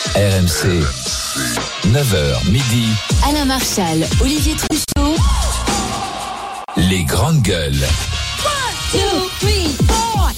RMC, 9h midi. Alain Marchal, Olivier Truchot. Les grandes gueules. 1, 2, 3, 4.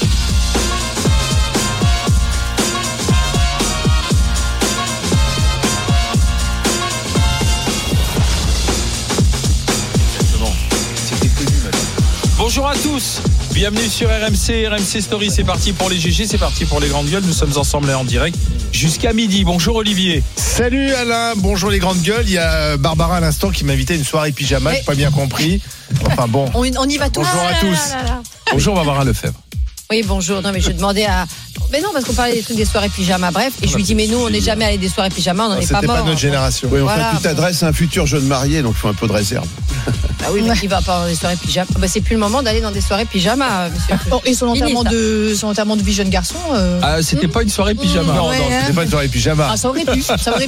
Bonjour à tous, bienvenue sur RMC Story, c'est parti pour les GG, c'est parti pour les grandes gueules, nous sommes ensemble en direct jusqu'à midi. Bonjour Olivier. Salut Alain, bonjour les grandes gueules. Il y a Barbara à l'instant qui m'invitait à une soirée pyjama, j'ai pas bien compris. Enfin bon. On y va tous. Bonjour à tous. Bonjour Barbara Lefebvre. Oui, bonjour. Non, mais je demandais à. Mais non, parce qu'on parlait des trucs des soirées pyjama, bref. Et je lui dis, mais nous, on n'est jamais allé des soirées pyjama, on n'en est pas mort. C'était pas notre génération. Oui, Voilà, enfin, tu t'adresses à un futur jeune marié, donc il faut un peu de réserve. Ah oui, mais qui va pas dans des soirées pyjama? Bah, c'est plus le moment d'aller dans des soirées pyjama, monsieur. Oh, et son enterrement de vie jeune garçon. Ah, c'était pas une soirée pyjama. Non, c'était pas une soirée pyjama. Ah, ça aurait pu.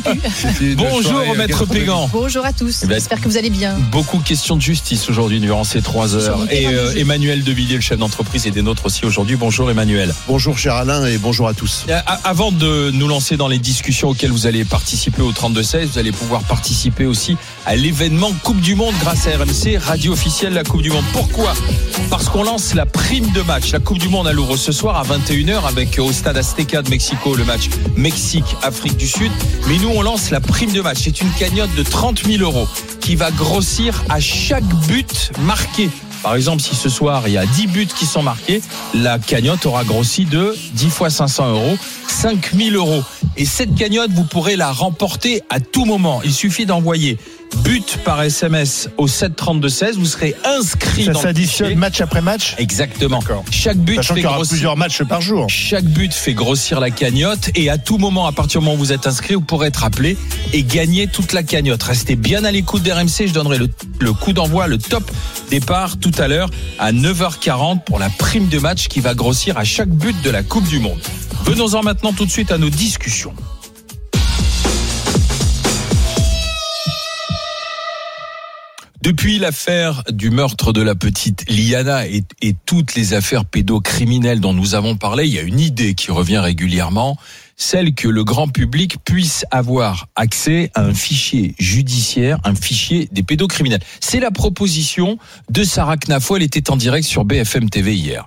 Bonjour Maître Pégan. Bonjour à tous. Eh ben, J'espère que vous allez bien. Beaucoup de questions de justice aujourd'hui durant ces 3 heures. Et Emmanuel Devilliers, le chef d'entreprise, est des nôtres aussi aujourd'hui. Bonjour Emmanuel. Bonjour cher Alain et bonjour à tous. Avant de nous lancer dans les discussions auxquelles vous allez participer au 32-16, vous allez pouvoir participer aussi à l'événement Coupe du Monde grâce à RMC, radio officielle de la Coupe du Monde. Pourquoi ? Parce qu'on lance la prime de match. La Coupe du Monde à Louvre ce soir à 21h avec au stade Azteca de Mexico le match Mexique-Afrique du Sud. Mais nous on lance la prime de match. C'est une cagnotte de 30 000 € qui va grossir à chaque but marqué. Par exemple, si ce soir, il y a 10 buts qui sont marqués, la cagnotte aura grossi de 10 fois 500 €, 5 000 €. Et cette cagnotte, vous pourrez la remporter à tout moment. Il suffit d'envoyer but par SMS au 732-16. Vous serez inscrit dans le fichier. Ça s'additionne match après match ? Exactement. D'accord. Chaque but Sachant fait qu'il y aura grossir plusieurs matchs par jour. Chaque but fait grossir la cagnotte et à tout moment, à partir du moment où vous êtes inscrit, vous pourrez être appelé et gagner toute la cagnotte. Restez bien à l'écoute d'RMC. Je donnerai le coup d'envoi, le top départ tout à l'heure à 9h40 pour la prime de match qui va grossir à chaque but de la Coupe du Monde. Venons-en maintenant tout de suite à nos discussions. Depuis l'affaire du meurtre de la petite Liana et toutes les affaires pédocriminelles dont nous avons parlé, il y a une idée qui revient régulièrement, celle que le grand public puisse avoir accès à un fichier judiciaire, un fichier des pédocriminels. C'est la proposition de Sarah Knafo, elle était en direct sur BFM TV hier.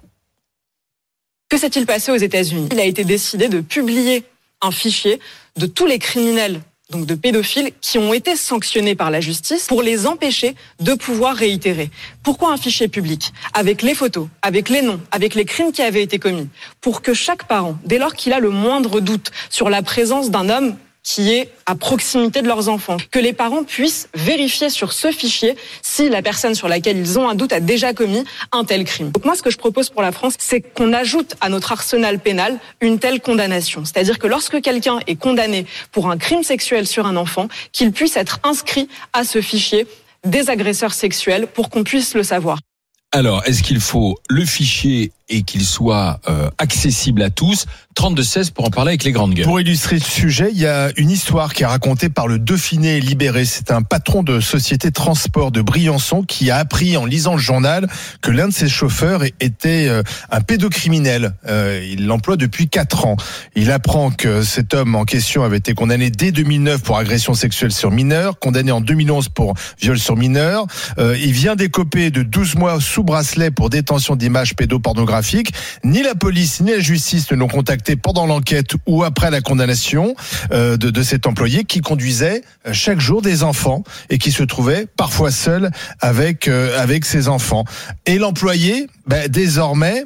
Que s'est-il passé aux États-Unis ? Il a été décidé de publier un fichier de tous les criminels, donc de pédophiles, qui ont été sanctionnés par la justice pour les empêcher de pouvoir réitérer. Pourquoi un fichier public ? Avec les photos, avec les noms, avec les crimes qui avaient été commis. Pour que chaque parent, dès lors qu'il a le moindre doute sur la présence d'un homme qui est à proximité de leurs enfants, que les parents puissent vérifier sur ce fichier si la personne sur laquelle ils ont un doute a déjà commis un tel crime. Donc moi, ce que je propose pour la France, c'est qu'on ajoute à notre arsenal pénal une telle condamnation. C'est-à-dire que lorsque quelqu'un est condamné pour un crime sexuel sur un enfant, qu'il puisse être inscrit à ce fichier des agresseurs sexuels pour qu'on puisse le savoir. Alors, est-ce qu'il faut le fichier et qu'il soit accessible à tous ? 32-16 pour en parler avec les grandes gueules. Pour illustrer ce sujet, il y a une histoire qui est racontée par le Dauphiné Libéré. C'est un patron de société transport de Briançon qui a appris en lisant le journal que l'un de ses chauffeurs était un pédocriminel. Il l'emploie depuis 4 ans. Il apprend que cet homme en question avait été condamné dès 2009 pour agression sexuelle sur mineur, condamné en 2011 pour viol sur mineur. Il vient d'écoper de 12 mois sous bracelet pour détention d'images pédopornographiques. Ni la police ni la justice ne l'ont contacté pendant l'enquête ou après la condamnation de cet employé qui conduisait chaque jour des enfants et qui se trouvait parfois seul avec ses enfants. Et l'employé, désormais,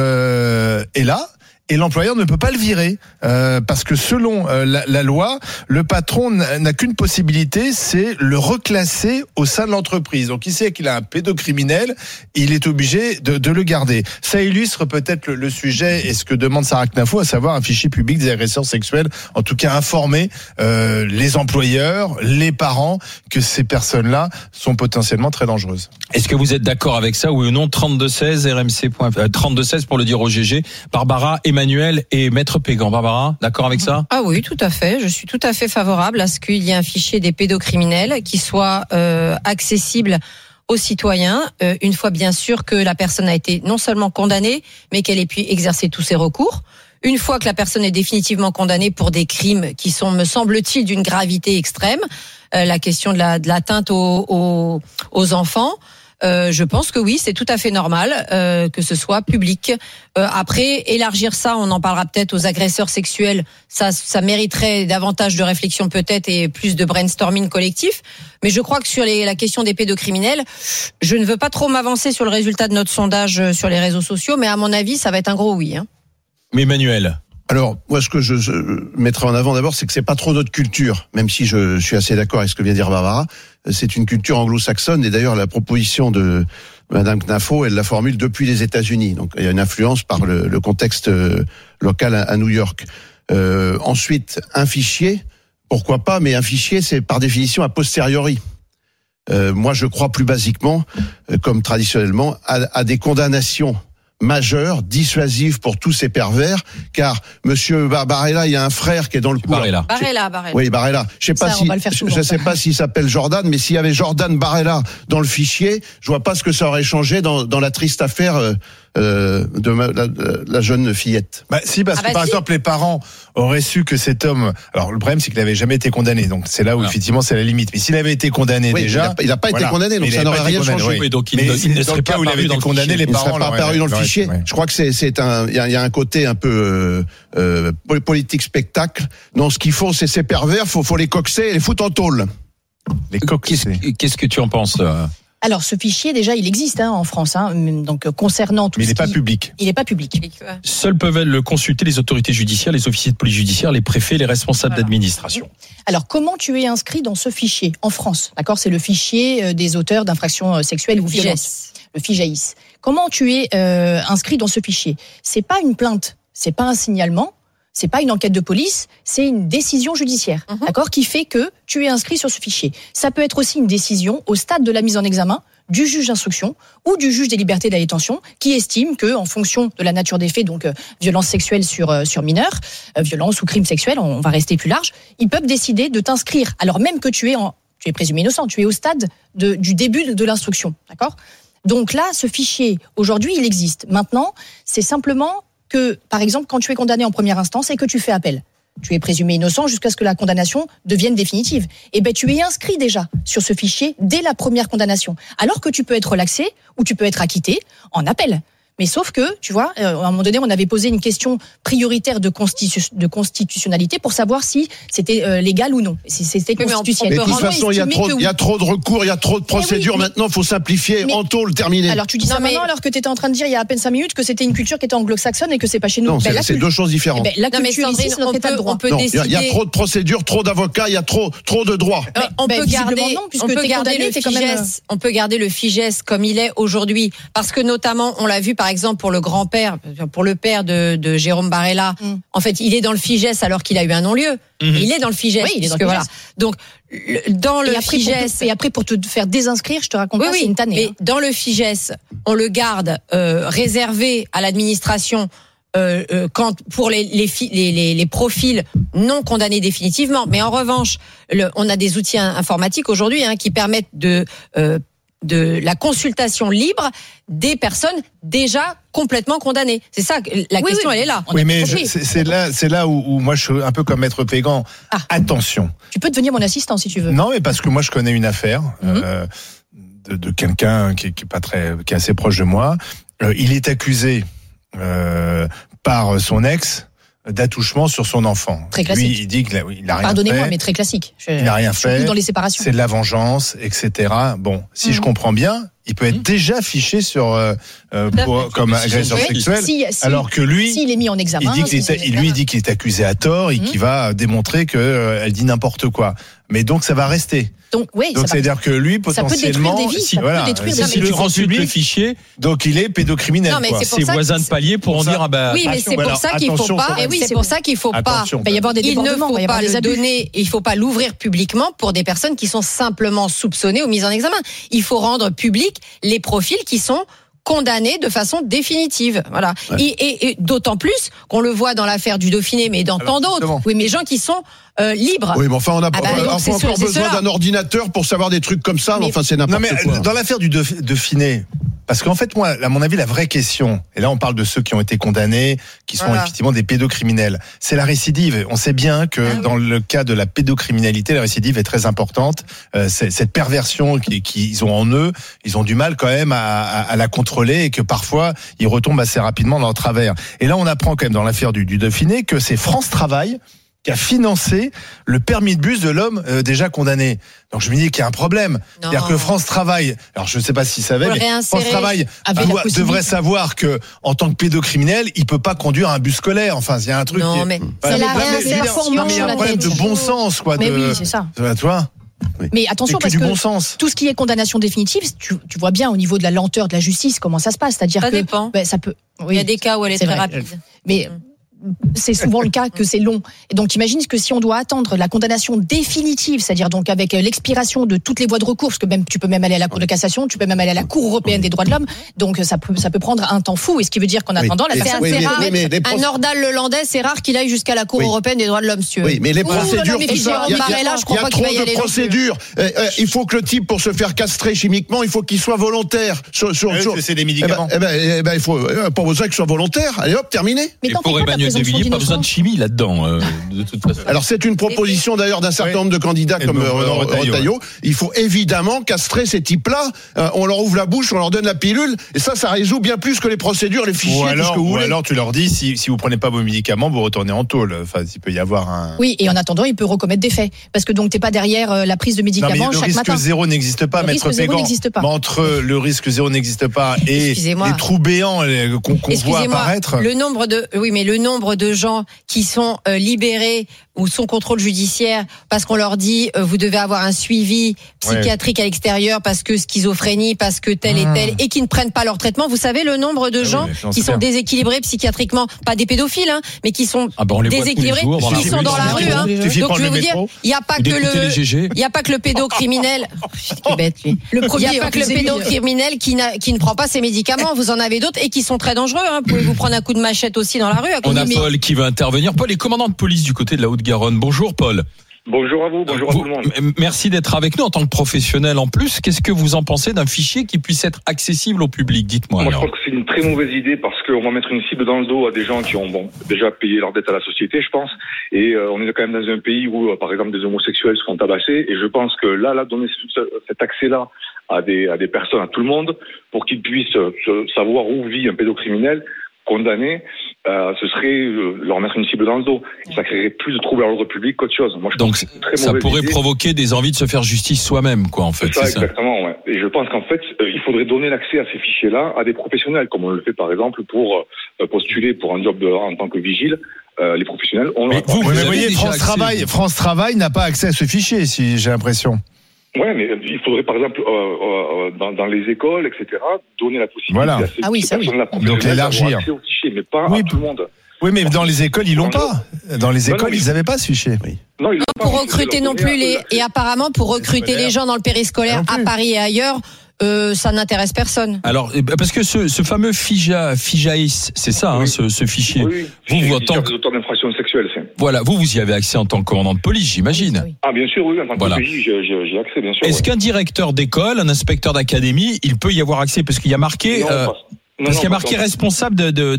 est là. Et l'employeur ne peut pas le virer parce que selon la loi, le patron n'a qu'une possibilité, c'est le reclasser au sein de l'entreprise. Donc il sait qu'il a un pédocriminel, il est obligé de le garder. Ça illustre peut-être le sujet et ce que demande Sarah Knafo, à savoir un fichier public des agresseurs sexuels, en tout cas informer les employeurs, les parents que ces personnes-là sont potentiellement très dangereuses. Est-ce que vous êtes d'accord avec ça, oui ou non? 32-16, RMC. 32-16 pour le dire au GG. Barbara, Emmanuel et Maître Pégan. Barbara, d'accord avec ça? Ah oui, tout à fait. Je suis tout à fait favorable à ce qu'il y ait un fichier des pédocriminels qui soit accessible aux citoyens, une fois bien sûr que la personne a été non seulement condamnée, mais qu'elle ait pu exercer tous ses recours. une fois que la personne est définitivement condamnée pour des crimes qui sont, me semble-t-il, d'une gravité extrême, la question de l'atteinte aux enfants, je pense que oui, c'est tout à fait normal que ce soit public. Après, élargir ça, on en parlera peut-être aux agresseurs sexuels, ça mériterait davantage de réflexion peut-être et plus de brainstorming collectif. Mais je crois que sur la question des pédocriminels, je ne veux pas trop m'avancer sur le résultat de notre sondage sur les réseaux sociaux, mais à mon avis, ça va être un gros oui. Mais Emmanuel. Alors, moi, ce que je mettrai en avant d'abord, c'est que c'est pas trop notre culture, même si je suis assez d'accord avec ce que vient de dire Barbara. C'est une culture anglo-saxonne, et d'ailleurs, la proposition de Madame Knafo, elle la formule depuis les États-Unis. Donc, il y a une influence par le contexte local à New York. Ensuite, un fichier, pourquoi pas, mais un fichier, c'est par définition a posteriori. Moi, je crois plus basiquement, comme traditionnellement, à des condamnations majeure, dissuasive pour tous ces pervers, car Monsieur Barella, il y a un frère qui est dans le coup. Barella. Oui, Barella. Je sais pas s'il s'appelle Jordan, mais s'il y avait Jordan Barella dans le fichier, je vois pas ce que ça aurait changé dans la triste affaire de la jeune fillette. Si, parce que par exemple, les parents auraient su que cet homme. Alors, le problème, c'est qu'il n'avait jamais été condamné, donc c'est là où effectivement c'est la limite. Mais s'il avait été condamné déjà, il n'a pas été condamné, donc ça n'aurait rien changé. Oui, donc il ne serait pas apparu dans le condamné. Les parents n'auraient pas apparu dans le fichier. Je crois que il y a un côté un peu politique spectacle. Non, ce qu'il faut, c'est ces pervers, faut les coxer et les foutre en tôle. Les coxer. Qu'est-ce que tu en penses? Alors, ce fichier, déjà, il existe en France. Donc, concernant tout mais il n'est pas public. Il n'est pas public. Seuls peuvent le consulter les autorités judiciaires, les officiers de police judiciaire, les préfets, les responsables d'administration. Alors, comment tu es inscrit dans ce fichier en France? D'accord, c'est le fichier des auteurs d'infractions sexuelles ou violentes. Le FIJAIS. Comment tu es inscrit dans ce fichier? C'est pas une plainte, c'est pas un signalement. C'est pas une enquête de police, c'est une décision judiciaire, d'accord, qui fait que tu es inscrit sur ce fichier. Ça peut être aussi une décision au stade de la mise en examen du juge d'instruction ou du juge des libertés de la détention qui estime que, en fonction de la nature des faits, donc violence sexuelle sur mineurs, violence ou crime sexuel, on va rester plus large, ils peuvent décider de t'inscrire, alors même que tu es présumé innocent, tu es au stade du début de l'instruction, d'accord. Donc là, ce fichier, aujourd'hui, il existe. Maintenant, c'est simplement que, par exemple, quand tu es condamné en première instance et que tu fais appel, tu es présumé innocent jusqu'à ce que la condamnation devienne définitive. Et tu es inscrit déjà sur ce fichier dès la première condamnation. Alors que tu peux être relaxé ou tu peux être acquitté en appel. Mais sauf que, tu vois, à un moment donné, on avait posé une question prioritaire de constitutionnalité pour savoir si c'était légal ou non, si c'était constitutionnel. Mais de toute façon, il y a trop de recours, il y a trop de procédures. Maintenant, il faut simplifier, en tôle, terminer. Alors, tu dis ça maintenant, alors que tu étais en train de dire il y a à peine 5 minutes que c'était une culture qui était anglo-saxonne et que c'est pas chez nous. Non, c'est deux choses différentes. La culture ici, c'est notre état de droit. Il y a trop de procédures, trop d'avocats, il y a trop de droits. On peut garder le FIJAIS comme il est aujourd'hui, parce que notamment, on l'a vu par exemple pour le père de Jérôme Barella, en fait, il est dans le FIJAIS alors qu'il a eu un non-lieu. Il est dans le FIJAIS. Oui, il est dans le FIJAIS. Voilà. Donc, dans le FIJAIS. Et après, pour te faire désinscrire, je te raconte pas, c'est une tannée. Mais dans le FIJAIS, on le garde réservé à l'administration pour les profils non condamnés définitivement. Mais en revanche, on a des outils informatiques aujourd'hui qui permettent de la consultation libre des personnes déjà complètement condamnées. C'est ça, la question, elle est là. Oui, mais c'est là où moi je suis un peu comme Maître Pégan. Attention. Tu peux devenir mon assistant si tu veux. Non, mais parce que moi je connais une affaire de quelqu'un qui est assez proche de moi. Il est accusé par son ex d'attouchement sur son enfant. Très classique. Lui, il dit qu'il n'a rien fait. Pardonnez-moi, mais très classique. Il n'a rien fait. Dans les séparations. C'est de la vengeance, etc. Bon, si je comprends bien, il peut être déjà fiché comme agresseur sexuel, alors que lui, s'il est mis en examen, il dit qu'il est accusé à tort et qu'il va démontrer qu'elle dit n'importe quoi. Mais donc ça va rester. Donc c'est-à-dire que lui potentiellement, ça peut détruire des vies. Si tu consultes le fichier, donc il est pédocriminel. Non, mais quoi. Ses voisins de palier pourront dire oui, mais c'est pour ça qu'il faut pas. C'est pour ça qu'il faut pas. Il va y avoir des débordements, il ne faut pas le donner. Il faut pas l'ouvrir publiquement pour des personnes qui sont simplement soupçonnées ou mises en examen. Il faut rendre public les profils qui sont condamnés de façon définitive. Voilà. Ouais. Et d'autant plus qu'on le voit dans l'affaire du Dauphiné, mais dans tant d'autres. Oui, mais gens qui sont libres. Oui, mais enfin, on a encore besoin d'un ordinateur pour savoir des trucs comme ça. Mais enfin, c'est n'importe quoi. Dans l'affaire du Dauphiné, Parce qu'en fait, moi, à mon avis, la vraie question, et là on parle de ceux qui ont été condamnés, qui sont effectivement des pédocriminels, c'est la récidive. On sait bien que dans le cas de la pédocriminalité, la récidive est très importante. Cette perversion qu'ils ont en eux, ils ont du mal quand même à la contrôler et que parfois ils retombent assez rapidement dans le travers. Et là, on apprend quand même dans l'affaire du Dauphiné que c'est France Travail qui a financé le permis de bus de l'homme déjà condamné. Donc je me dis qu'il y a un problème. C'est-à-dire que France Travail, alors je ne sais pas s'il savait, mais France Travail devrait savoir que en tant que pédocriminel, il peut pas conduire un bus scolaire. Enfin, il y a un truc. Non, mais c'est la réinsertion. Non, mais il y a un problème de bon sens, quoi. Mais oui, c'est ça. Tu vois. Oui. Mais attention, parce que tout ce qui est condamnation définitive, tu vois bien au niveau de la lenteur de la justice comment ça se passe. C'est-à-dire ça dépend. Ça peut. Oui, il y a des cas où elle est très rapide. Mais c'est souvent le cas que c'est long. Et donc, imagine que si on doit attendre la condamnation définitive, c'est-à-dire donc avec l'expiration de toutes les voies de recours, parce que même tu peux même aller à la Cour de cassation, tu peux même aller à la Cour européenne des droits de l'homme. Donc, ça peut prendre un temps fou. Et ce qui veut dire qu'en attendant, la personne, c'est rare. Un Nordal-Lelandais, c'est rare qu'il aille jusqu'à la Cour européenne des droits de l'homme, si tu veux. Oui, mais les procédures, il y a trop de procédures. Il faut que le type, pour se faire castrer chimiquement, il faut qu'il soit volontaire. C'est des médicaments. Il faut pas besoin qu'il soit volontaire. Allez hop, terminé. Et pour Emmanuel de Villiers, pas besoin de chimie là-dedans, de toute façon. Alors c'est une proposition d'ailleurs d'un certain nombre de candidats comme Retailleau. Il faut évidemment castrer ces types-là. On leur ouvre la bouche, on leur donne la pilule, et ça résout bien plus que les procédures, les fichiers, tout ce que vous voulez. Ou alors tu leur dis, si vous prenez pas vos médicaments, vous retournez en tôle. Enfin, il peut y avoir un. Oui, et en attendant, il peut recommettre des faits, parce que donc t'es pas derrière la prise de médicaments chaque matin. Le risque zéro n'existe pas, Maître Pégan. Entre le risque zéro n'existe pas et les trous béants qu'on voit apparaître. Le nombre de gens qui sont libérés ou sous contrôle judiciaire parce qu'on leur dit vous devez avoir un suivi psychiatrique à l'extérieur parce que schizophrénie, parce que tel et tel, et qui ne prennent pas leur traitement. Vous savez le nombre de gens qui sont déséquilibrés psychiatriquement, pas des pédophiles, mais qui sont déséquilibrés, qui sont dans la rue. Donc je vais vous dire, il n'y a pas que le pédocriminel. Il n'y a pas que le pédocriminel qui ne prend pas ses médicaments. Vous en avez d'autres et qui sont très dangereux. Vous pouvez vous prendre un coup de machette aussi dans la rue. On a Paul qui veut intervenir. Paul est commandant de police du côté de la Haute-Garonne. Bonjour Paul. Bonjour à vous, bonjour à tout le monde. Merci d'être avec nous en tant que professionnel en plus. Qu'est-ce que vous en pensez d'un fichier qui puisse être accessible au public? Dites-moi. Moi, je crois que c'est une très mauvaise idée parce qu'on va mettre une cible dans le dos à des gens qui ont déjà payé leur dette à la société, je pense. Et on est quand même dans un pays où, par exemple, des homosexuels se font tabasser. Et je pense que là, donner cet accès-là à des personnes, à tout le monde, pour qu'ils puissent savoir où vit un pédocriminel condamné, ce serait leur mettre une cible dans le dos. Ça créerait plus de troubles à l'ordre public qu'autre chose. Moi, je donc ça pourrait provoquer des envies de se faire justice soi-même, quoi, en fait. C'est ça, exactement, ouais. Et je pense qu'en fait, il faudrait donner l'accès à ces fichiers-là à des professionnels, comme on le fait par exemple pour postuler pour un job en tant que vigile. Les professionnels ont. Mais vous voyez, France Travail n'a pas accès à ce fichier, si j'ai l'impression. Ouais, mais il faudrait par exemple dans les écoles, etc., donner la possibilité à ces personnes-là donc élargir accès au fichier, mais pas à tout le monde. Oui, mais dans les écoles, ils l'ont pas. Dans les écoles, ils n'avaient pas ce fichier. Oui. Non, ils l'ont pas. Pour recruter non plus et apparemment pour recruter les gens dans le périscolaire à Paris et ailleurs. Ça n'intéresse personne. Alors, parce que ce fameux FIJAIS, c'est ça, ce fichier. Oui. Vous, en tant que auteur d'infraction sexuelle, c'est. Voilà, vous y avez accès en tant que commandant de police, j'imagine. Ah, bien sûr, oui, en tant que PJ, j'ai accès, bien sûr. Est-ce qu'un directeur d'école, un inspecteur d'académie, il peut y avoir accès? Parce qu'il y a marqué, responsable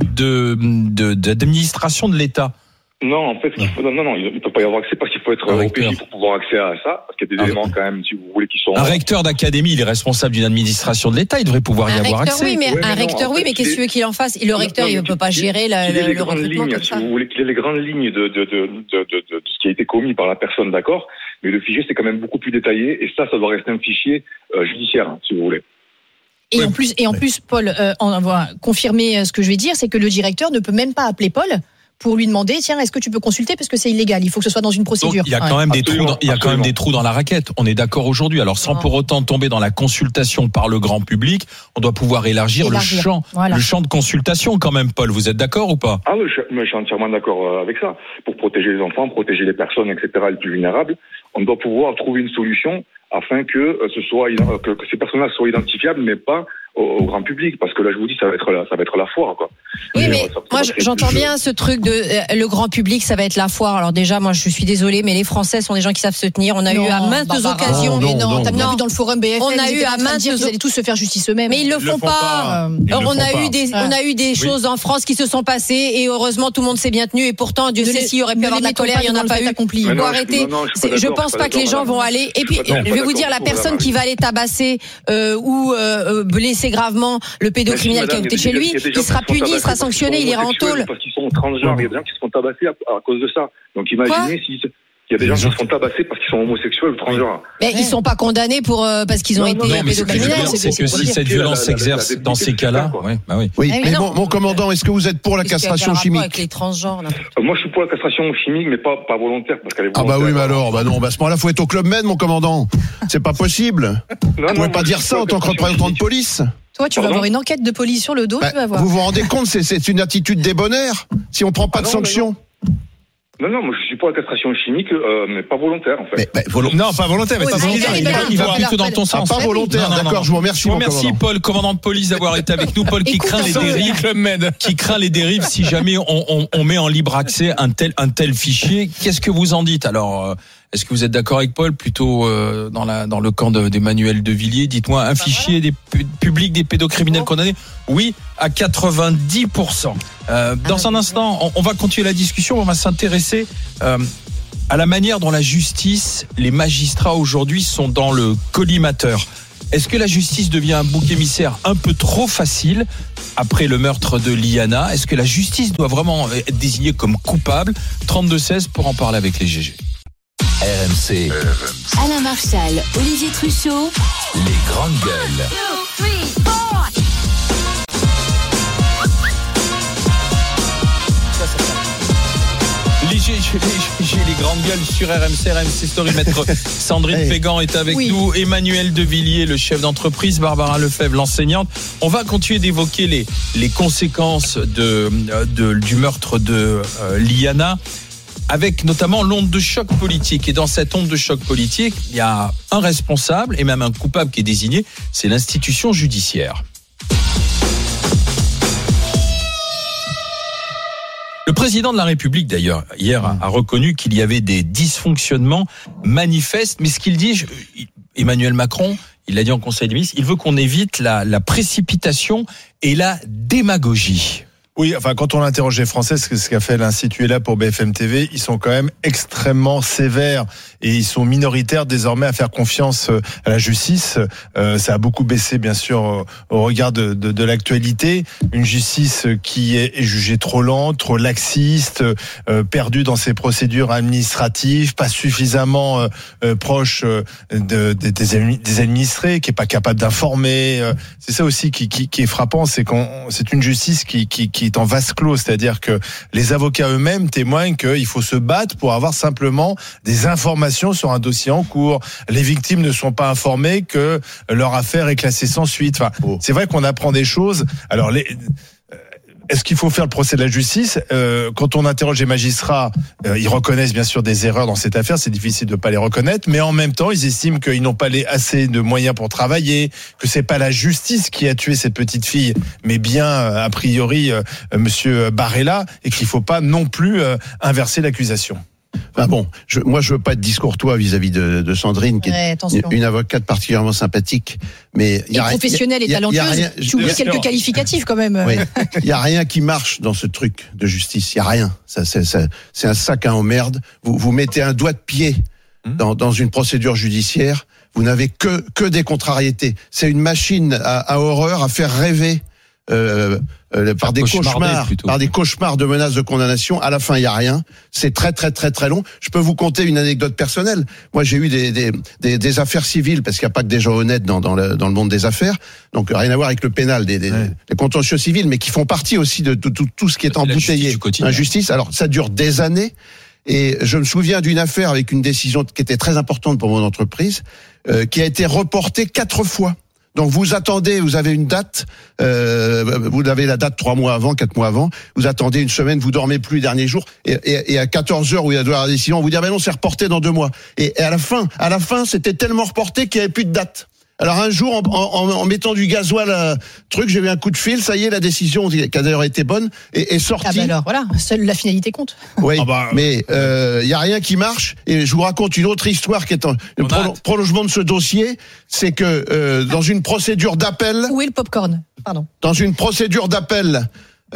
d'administration de l'État. Non, en fait, il ne peut pas y avoir accès parce qu'il faut être au PJ pour pouvoir accès à ça, parce qu'il y a des éléments quand même, si vous voulez, qui sont. Un recteur d'académie, il est responsable d'une administration de l'État, il devrait pouvoir y avoir accès. Oui, mais qu'est-ce que tu veux qu'il en fasse? Le recteur, il ne peut pas gérer le recrutement comme ça. Si vous voulez qu'il ait les grandes lignes de ce qui a été commis par la personne, d'accord, mais le fichier, c'est quand même beaucoup plus détaillé, et ça doit rester un fichier judiciaire, si vous voulez. Et en plus, Paul, on va confirmer ce que je vais dire, c'est que le directeur ne peut même pas appeler Paul pour lui demander, tiens, est-ce que tu peux consulter parce que c'est illégal, il faut que ce soit dans une procédure. Donc, il y a quand même des trous dans la raquette. On est d'accord aujourd'hui. Alors sans pour autant tomber dans la consultation par le grand public, on doit pouvoir élargir le champ de consultation quand même, Paul. Vous êtes d'accord ou pas? Ah oui, je suis entièrement d'accord avec ça. Pour protéger les enfants, protéger les personnes, etc., les plus vulnérables, on doit pouvoir trouver une solution afin que ces personnes-là soient identifiables, mais pas au grand public, parce que là je vous dis ça va être la foire, quoi. Oui, mais ça moi va créer j'entends du jeu. bien ce truc de le grand public, ça va être la foire. Alors déjà, moi je suis désolée, mais les Français sont des gens qui savent se tenir. On a eu à maintes occasions. T'as bien vu dans le forum BFM. On a eu à maintes ils allaient tous se faire justice eux-mêmes. Mais ils le font pas. On a eu des choses en France qui se sont passées et heureusement tout le monde s'est bien tenu et pourtant Dieu sait s'il y aurait pu avoir de la colère, il y en a pas eu. Accompli. Il faut arrêter. Je pense pas que les gens vont aller. Et puis je vais vous dire, la personne qui va aller tabasser ou blesser gravement le pédocriminel qui est à côté de chez lui, il sera puni, il sera sanctionné, il ira en tôle. Parce qu'ils sont transgenres, il y a des gens qui se font tabasser à cause de ça. Donc imaginez s'il y a des gens qui se font tabasser parce qu'ils sont homosexuels ou transgenres. Mais ils sont pas condamnés parce qu'ils ont été pédocriminels. C'est que si cette violence s'exerce dans ces cas-là, oui. Oui, mais mon commandant, est-ce que vous êtes pour la castration chimique? Avec les transgenres. Moi, je suis pour la castration chimique, mais pas volontaire, parce qu'elle est Ah volontaire. bah oui, mais alors, à ce moment-là, faut être au Club Med, mon commandant. C'est pas possible. Vous pouvez pas dire ça en tant que représentant de police. Toi, tu vas avoir une enquête de police sur le dos, tu vas voir. Vous vous rendez compte, c'est une attitude débonnaire si on prend pas de sanctions. Non, moi je suis pour la castration chimique, mais pas volontaire en fait. Non, pas volontaire, mais Il va plutôt dans ton sens. Pas volontaire, d'accord, je vous remercie. Je vous remercie, Paul, commandant de police, d'avoir été avec nous. Paul qui craint les dérives si jamais on met en libre accès un tel fichier. Qu'est-ce que vous en dites? Alors, est-ce que vous êtes d'accord avec Paul, plutôt dans le camp d'Emmanuel de Villiers? Dites-moi, un fichier public des pédocriminels condamnés? Oui, à 90%. Dans un instant, on va continuer la discussion. On va s'intéresser à la manière dont la justice, les magistrats aujourd'hui sont dans le collimateur. Est-ce que la justice devient un bouc émissaire un peu trop facile après le meurtre de Liana? Est-ce que la justice doit vraiment être désignée comme coupable? 32-16 pour en parler avec les GG. RMC, Alain Marchal, Olivier Truchot. les grandes gueules. 2, 3, 4. Les grandes gueules sur RMC Story. Maître Sandrine Pégan est avec nous, Emmanuel de Villiers, le chef d'entreprise, Barbara Lefebvre, l'enseignante. On va continuer d'évoquer les conséquences du meurtre de Liana, avec notamment l'onde de choc politique. Et dans cette onde de choc politique, il y a un responsable et même un coupable qui est désigné, c'est l'institution judiciaire. Le président de la République, d'ailleurs, hier, a reconnu qu'il y avait des dysfonctionnements manifestes. Mais ce qu'il dit, Emmanuel Macron, il l'a dit en Conseil des ministres, il veut qu'on évite la précipitation et la démagogie. Oui, enfin, quand on interroge les Français, ce qu'a fait l'Institut là pour BFM TV, ils sont quand même extrêmement sévères et ils sont minoritaires désormais à faire confiance à la justice. Ça a beaucoup baissé, bien sûr, au regard de l'actualité. Une justice qui est jugée trop lente, trop laxiste, perdue dans ses procédures administratives, pas suffisamment proche des administrés, qui est pas capable d'informer. C'est ça aussi qui est frappant, c'est une justice qui est en vase clos, c'est-à-dire que les avocats eux-mêmes témoignent qu'il faut se battre pour avoir simplement des informations sur un dossier en cours. Les victimes ne sont pas informées que leur affaire est classée sans suite. Enfin, c'est vrai qu'on apprend des choses. Alors, est-ce qu'il faut faire le procès de la justice? Quand on interroge les magistrats, ils reconnaissent bien sûr des erreurs dans cette affaire. C'est difficile de pas les reconnaître, mais en même temps, ils estiment qu'ils n'ont pas assez de moyens pour travailler, que c'est pas la justice qui a tué cette petite fille, mais bien a priori Monsieur Barella, et qu'il faut pas non plus inverser l'accusation. Ah bon, moi je veux pas être discourtois vis-à-vis de Sandrine, qui est une avocate particulièrement sympathique, mais il y a professionnelle et talentueuse. Tu oublies quelques qualificatifs quand même. Oui. Il y a rien qui marche dans ce truc de justice. Il y a rien. C'est un sac à emmerde. Vous mettez un doigt de pied dans une procédure judiciaire. Vous n'avez que des contrariétés. C'est une machine à horreur, à faire rêver. Par des cauchemars de menaces de condamnation. À la fin, il y a rien. C'est très très très très long. Je peux vous conter une anecdote personnelle. Moi, j'ai eu des affaires civiles, parce qu'il n'y a pas que des gens honnêtes dans le monde des affaires. Donc rien à voir avec le pénal, des contentieux civils, mais qui font partie aussi de tout ce qui est embouteillé. Injustice. Alors ça dure des années. Et je me souviens d'une affaire avec une décision qui était très importante pour mon entreprise, qui a été reportée 4 fois. Donc vous attendez, vous avez une date, vous avez la date 3 mois avant, 4 mois avant, vous attendez une semaine, vous dormez plus les derniers jours, et à 14 heures où il y a de la décision, on vous dit ah ben non, c'est reporté dans 2 mois. Et à la fin, c'était tellement reporté qu'il n'y avait plus de date. Alors un jour, en mettant du gasoil, j'ai eu un coup de fil, ça y est, la décision, qui a d'ailleurs été bonne, est sortie. Ah bah alors voilà, seule la finalité compte. Oui, mais il y a rien qui marche. Et je vous raconte une autre histoire qui est le prolongement de ce dossier, c'est que dans une procédure d'appel. Où est le popcorn ? Pardon. Dans une procédure d'appel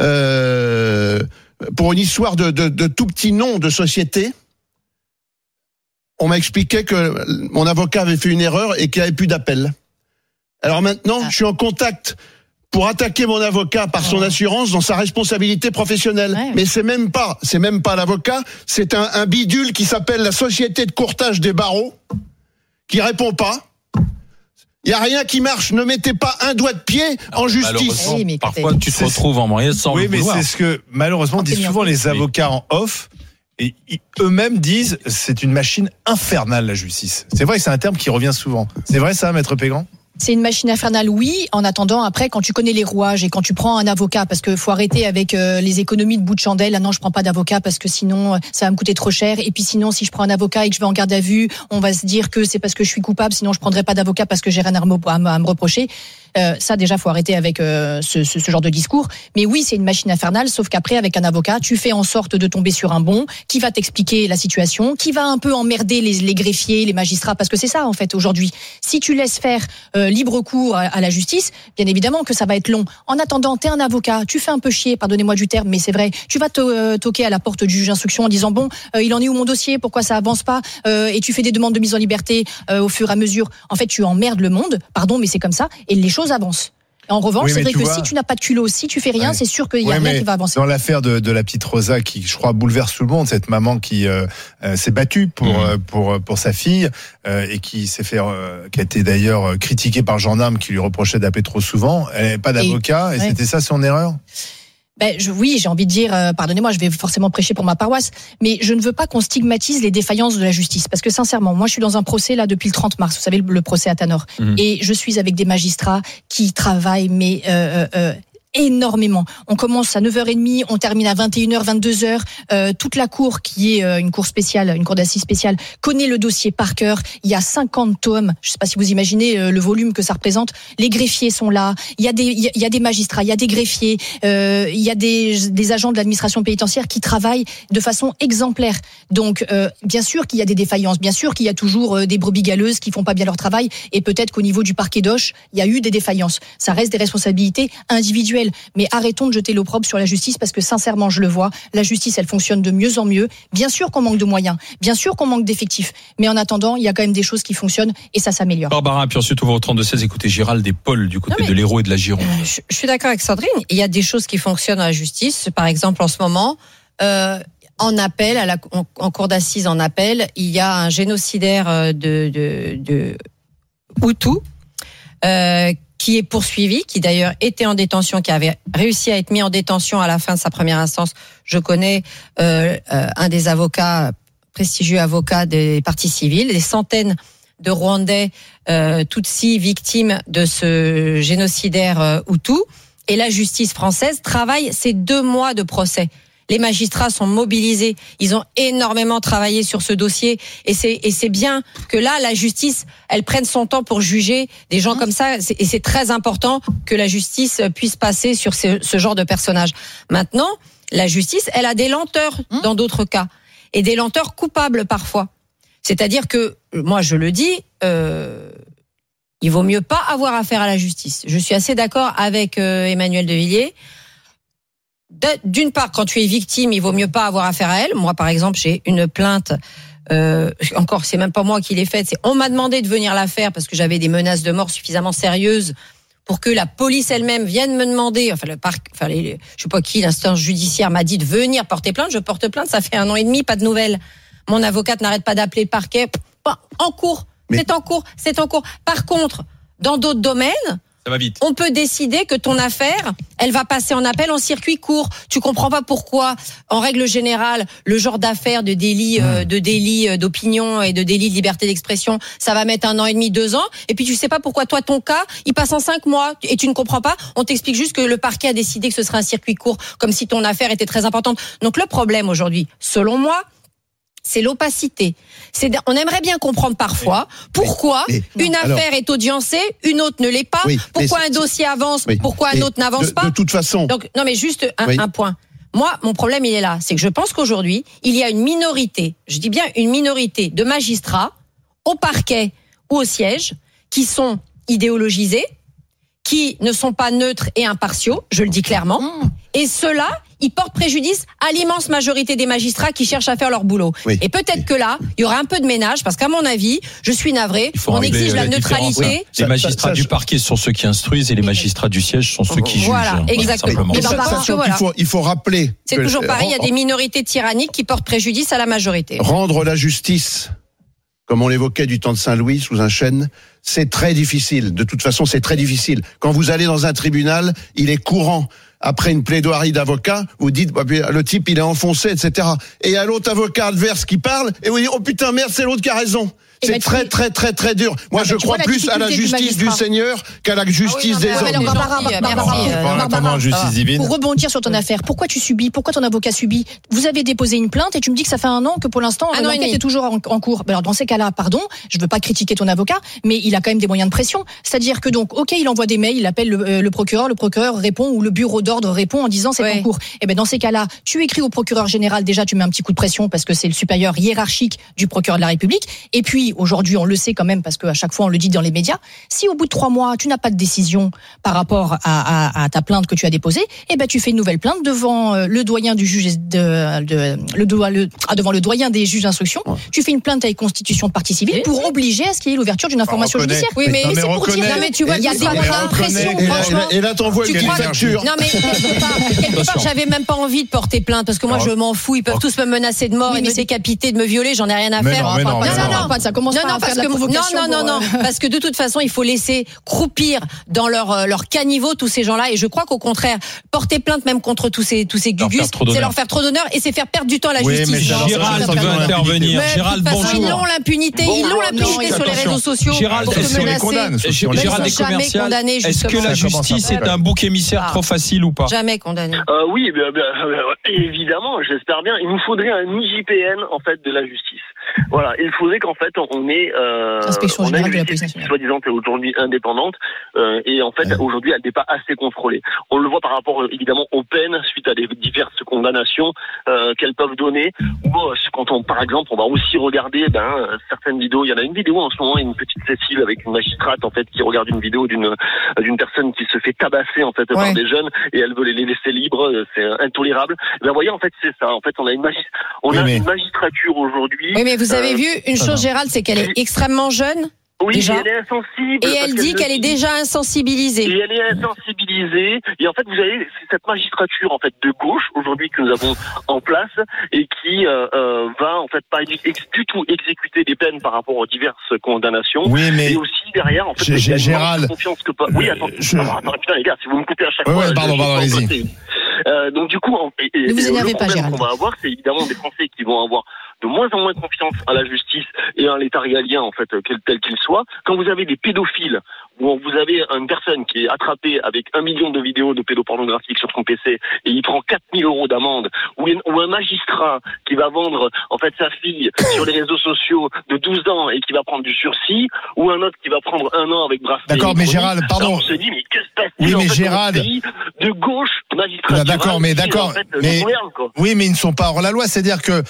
pour une histoire de tout petit nom de société. On m'a expliqué que mon avocat avait fait une erreur et qu'il n'y avait plus d'appel. Alors maintenant, je suis en contact pour attaquer mon avocat par son assurance dans sa responsabilité professionnelle. Ouais. Mais c'est même pas l'avocat, c'est un bidule qui s'appelle la Société de courtage des barreaux, qui répond pas. Il n'y a rien qui marche. Ne mettez pas un doigt de pied en justice. Oui, parfois, tu te retrouves en moyen sans le vouloir. Oui, mais c'est ce que, malheureusement, disent souvent les avocats en off. Et eux-mêmes disent, c'est une machine infernale, la justice. C'est vrai que c'est un terme qui revient souvent. C'est vrai ça, Maître Pégrand ? C'est une machine infernale, oui. En attendant, après, quand tu connais les rouages et quand tu prends un avocat, parce que faut arrêter avec les économies de bout de chandelle. Ah non, je prends pas d'avocat parce que sinon ça va me coûter trop cher. Et puis sinon, si je prends un avocat et que je vais en garde à vue, on va se dire que c'est parce que je suis coupable. Sinon, je prendrai pas d'avocat parce que j'ai rien à me reprocher. Ça, déjà, faut arrêter avec ce genre de discours. Mais oui, c'est une machine infernale. Sauf qu'après, avec un avocat, tu fais en sorte de tomber sur un bon qui va t'expliquer la situation, qui va un peu emmerder les greffiers, les magistrats, parce que c'est ça en fait aujourd'hui. Si tu laisses faire libre cours à la justice, bien évidemment que ça va être long. En attendant, t'es un avocat, tu fais un peu chier, pardonnez-moi du terme, mais c'est vrai. Tu vas toquer à la porte du juge d'instruction en disant bon, il en est où mon dossier, pourquoi ça avance pas, et tu fais des demandes de mise en liberté au fur et à mesure. En fait, tu emmerdes le monde. Pardon, mais c'est comme ça. Et les choses avancent. En revanche, c'est vrai que si tu n'as pas de culot, si tu fais rien, c'est sûr qu'il y a rien qui va avancer. Dans l'affaire de la petite Rosa, qui, je crois, bouleverse tout le monde, cette maman qui s'est battue pour sa fille et qui a été d'ailleurs critiquée par le gendarme qui lui reprochait d'appeler trop souvent. Elle n'avait pas d'avocat et c'était ça son erreur. Oui, j'ai envie de dire, pardonnez-moi, je vais forcément prêcher pour ma paroisse, mais je ne veux pas qu'on stigmatise les défaillances de la justice. Parce que sincèrement, moi je suis dans un procès là depuis le 30 mars, vous savez, le procès à Tanor. Et je suis avec des magistrats qui travaillent, mais énormément. On commence à 9h30, on termine à 21h, 22h. Toute la cour, qui est une cour spéciale, une cour d'assises spéciale, connaît le dossier par cœur. Il y a 50 tomes. Je ne sais pas si vous imaginez le volume que ça représente. Les greffiers sont là. Il y a des magistrats, il y a des greffiers, il y a des agents de l'administration pénitentiaire qui travaillent de façon exemplaire. Donc, bien sûr qu'il y a des défaillances. Bien sûr qu'il y a toujours des brebis galeuses qui font pas bien leur travail. Et peut-être qu'au niveau du parquet d'Auch, il y a eu des défaillances. Ça reste des responsabilités individuelles. Mais arrêtons de jeter l'opprobre sur la justice parce que sincèrement, je le vois, la justice, elle fonctionne de mieux en mieux. Bien sûr qu'on manque de moyens, bien sûr qu'on manque d'effectifs, mais en attendant, il y a quand même des choses qui fonctionnent et ça s'améliore. Barbara, puis ensuite on va au 32-16 écouter Gérald et Paul du côté de l'Hérault et de la Gironde. Je suis d'accord avec Sandrine, il y a des choses qui fonctionnent à la justice. Par exemple, en ce moment, en appel, en cour d'assises en appel, il y a un génocidaire de Hutu qui est poursuivi, qui d'ailleurs était en détention, qui avait réussi à être mis en détention à la fin de sa première instance. Je connais un des avocats, prestigieux avocat des parties civiles, des centaines de Rwandais Tutsis victimes de ce génocidaire Hutu. Et la justice française travaille ces 2 mois de procès. Les magistrats sont mobilisés. Ils ont énormément travaillé sur ce dossier. Et c'est bien que là, la justice, elle prenne son temps pour juger des gens comme ça. Et c'est très important que la justice puisse passer sur ce genre de personnages. Maintenant, la justice, elle a des lenteurs dans d'autres cas. Et des lenteurs coupables parfois. C'est-à-dire que, moi je le dis, il vaut mieux pas avoir affaire à la justice. Je suis assez d'accord avec Emmanuel de Villiers. D'une part, quand tu es victime, il vaut mieux pas avoir affaire à elle. Moi, par exemple, j'ai une plainte. Encore, c'est même pas moi qui l'ai faite. On m'a demandé de venir la faire parce que j'avais des menaces de mort suffisamment sérieuses pour que la police elle-même vienne me demander. Je sais pas qui, l'instance judiciaire m'a dit de venir porter plainte. Je porte plainte. Ça fait 1 an et demi, pas de nouvelles. Mon avocate n'arrête pas d'appeler le parquet. En cours. C'est en cours. Par contre, dans d'autres domaines. Ça va vite. On peut décider que ton affaire, elle va passer en appel en circuit court. Tu comprends pas pourquoi, en règle générale, le genre d'affaires de délit d'opinion et de délit de liberté d'expression, ça va mettre 1 an et demi, 2 ans. Et puis tu sais pas pourquoi toi, ton cas, il passe en 5 mois et tu ne comprends pas. On t'explique juste que le parquet a décidé que ce serait un circuit court, comme si ton affaire était très importante. Donc le problème aujourd'hui, selon moi, c'est l'opacité. On aimerait bien comprendre parfois pourquoi une affaire est audiencée, une autre ne l'est pas, pourquoi un dossier avance, pourquoi un autre n'avance pas. De toute façon. Donc, non mais juste un point. Moi, mon problème, il est là. C'est que je pense qu'aujourd'hui, il y a une minorité, je dis bien une minorité de magistrats au parquet ou au siège qui sont idéologisés, qui ne sont pas neutres et impartiaux, je le dis clairement. Et ceux-là, ils portent préjudice à l'immense majorité des magistrats qui cherchent à faire leur boulot. Et peut-être que là, il y aura un peu de ménage, parce qu'à mon avis, je suis navré, on exige la neutralité. Les magistrats du parquet sont ceux qui instruisent et les magistrats du siège sont ceux qui jugent. Voilà, exactement. Il faut rappeler. C'est toujours pareil, il y a des minorités tyranniques qui portent préjudice à la majorité. Rendre la justice, comme on l'évoquait du temps de Saint-Louis, sous un chêne, c'est très difficile. De toute façon, c'est très difficile. Quand vous allez dans un tribunal, il est courant. Après une plaidoirie d'avocat, vous dites, le type, il est enfoncé, etc. Et il y a l'autre avocat adverse qui parle, et vous dites, oh putain, merde, c'est l'autre qui a raison. C'est très dur. Moi, je crois plus à la justice du Seigneur qu'à la justice des hommes. Pour rebondir sur ton affaire, pourquoi tu subis, pourquoi ton avocat subit? Vous avez déposé une plainte et tu me dis que ça fait 1 an que pour l'instant, l'enquête est toujours en cours. Alors, dans ces cas-là, pardon, je veux pas critiquer ton avocat, mais il a quand même des moyens de pression. C'est-à-dire que donc, ok, il envoie des mails, il appelle le procureur répond, ou le bureau d'ordre répond en disant c'est en cours. Et ben, dans ces cas-là, tu écris au procureur général, déjà, tu mets un petit coup de pression parce que c'est le supérieur hiérarchique du procureur de la République. Et puis, aujourd'hui, on le sait quand même parce qu'à chaque fois on le dit dans les médias, si au bout de 3 mois tu n'as pas de décision par rapport à ta plainte que tu as déposée, eh ben tu fais une nouvelle plainte devant le doyen du juge devant le doyen des juges d'instruction. Tu fais une plainte avec constitution de partie civile pour obliger à ce qu'il y ait l'ouverture d'une information judiciaire. Oui, mais c'est pour dire, non mais tu vois, il y a des moyens de pression. Franchement. Et là t'envoies une facture. Non mais quelque part, j'avais même pas envie de porter plainte parce que moi je m'en fous, ils peuvent tous me menacer de mort et me décapiter, de me violer, j'en ai rien à faire. Non, ça commence pas. Non, parce que de toute façon, il faut laisser croupir dans leur caniveau tous ces gens-là. Et je crois qu'au contraire, porter plainte même contre tous ces gugus, c'est leur faire trop d'honneur et c'est faire perdre du temps à la justice. Gérald veut intervenir. Gérald, bonjour. Ils ont l'impunité sur les réseaux sociaux. Gérald, Gérald des commerciales. Est-ce que la justice est un bouc émissaire trop facile ou pas? Jamais condamné. Oui, évidemment, j'espère bien. Il nous faudrait un IGPN en fait de la justice. Voilà, il faudrait qu'en fait on ait une justice qui soi-disant est aujourd'hui indépendante et en fait aujourd'hui elle n'est pas assez contrôlée. On le voit par rapport évidemment aux peines suite à des diverses condamnations qu'elles peuvent donner. Ou quand par exemple on va aussi regarder certaines vidéos. Il y en a une vidéo en ce moment, une petite Cécile avec une magistrate en fait qui regarde une vidéo d'une personne qui se fait tabasser en fait par des jeunes et elle veut les laisser libres. C'est intolérable. Ben voyez en fait c'est ça. En fait on a une magistrature aujourd'hui. Oui mais vous avez vu une chose Gérald, c'est qu'elle est extrêmement jeune. Oui, déjà. Elle est insensible. Et elle dit qu'elle est déjà insensibilisée. Et elle est insensibilisée. Et en fait, vous avez cette magistrature en fait de gauche aujourd'hui que nous avons en place et qui va en fait pas du tout exécuter des peines par rapport aux diverses condamnations. Oui, mais et aussi derrière en fait Gérald. Confiance que pas. Oui, attends, putain les gars, si vous me coupez à chaque fois. Pardon, allez-y. Donc du coup, ne vous énervez pas, Gérald. Ce qu'on va avoir, c'est évidemment des Français qui vont avoir de moins en moins confiance à la justice et à l'État régalien, en fait, tel qu'il soit. Quand vous avez des pédophiles, où vous avez une personne qui est attrapée avec 1 million de vidéos de pédopornographiques sur son PC et il prend 4 000 € d'amende, ou un magistrat qui va vendre, en fait, sa fille sur les réseaux sociaux de 12 ans et qui va prendre du sursis, ou un autre qui va prendre 1 an avec bracelet. D'accord, mais Gérald, pardon. On se dit, mais qu'est-ce que c'est en fait, Gérald. dans ce pays de gauche magistrature. D'accord, mais oui, mais ils ne sont pas hors la loi. C'est-à-dire que